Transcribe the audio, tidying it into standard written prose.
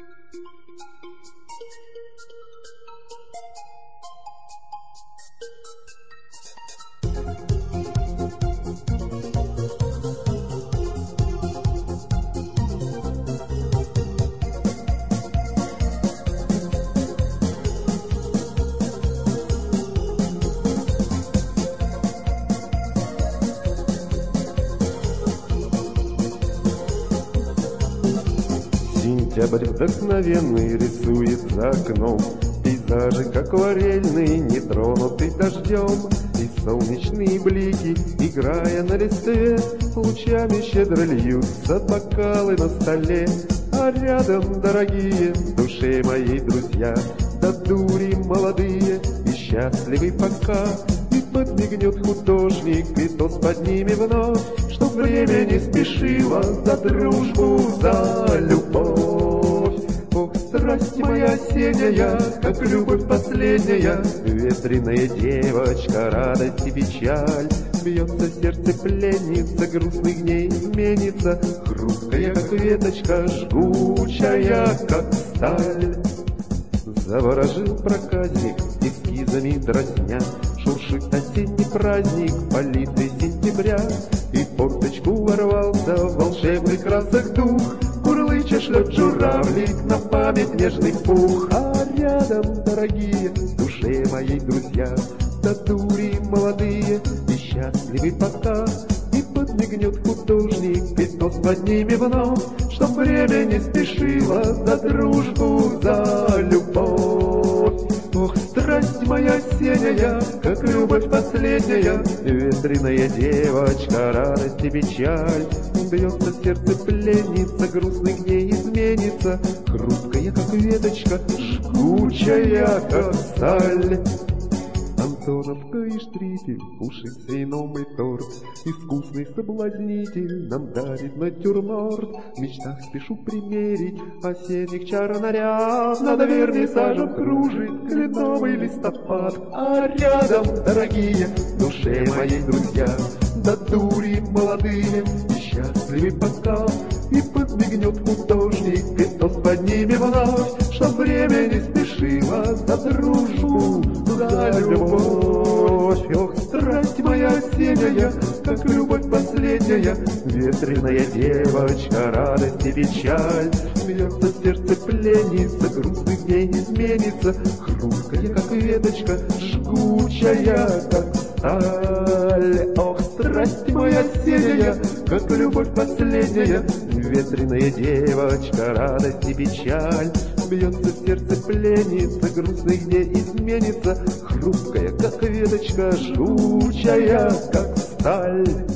Сентябрь вдохновенный рисует за окном пейзажи акварельные, не тронутый дождем. И солнечные блики, играя на листве, лучами щедро льются бокалы на столе. А рядом, дорогие, в душе моей друзья, да дури молодые и счастливы пока. И подмигнет художник, и тост поднимем вновь, чтоб время не спешило за дружбу, за любовь. Ох, страсть моя осенняя, как любовь последняя, ветреная девочка, радость и печаль. Бьется в сердце пленница, грустных дней изменится, хрупкая, как веточка, жгучая, как сталь. Заворожил проказник, эскизами дразня, шуршит осенний праздник, политый сентября. И в форточку ворвался в волшебных красок дух, курлыча шлет журавлик на память нежный пух. А рядом, дорогие, в душе моей друзья, да дури молодые и счастливы пока. И подмигнет художник, и тост поднимем вновь, чтоб время не спешило за дружбу, за любовь. Ох, страсть моя осенняя, как любовь последняя, ветреная девочка, радость и печаль. Бьется в сердце пленница, грустных дней изменится, хрупкая, как веточка, жгучая, как сталь. Антоновка и штрифель, пушится и новый торт, искусный соблазнитель нам дарит натюрморт. В мечтах спешу примерить осенних чар наряд, над вернисажем кружит кленовый листопад. А рядом, дорогие, в душе моей друзья, да дури молодые и счастливы пока. И подмигнет художник, и тост поднимем вновь, чтоб время не спешило за дружбу, за любовь. Ох, страсть моя осенняя, как любовь последняя, ветреная девочка, радость и печаль. Бьется в сердце пленница, грустных дней изменится, хрупкая, как веточка, жгучая, как сталь. Ох, страсть моя осенняя, как любовь последняя, ветреная девочка, радость и печаль. Бьется в сердце пленница, грустных дней изменится, хрупкая, как веточка, жгучая, как сталь.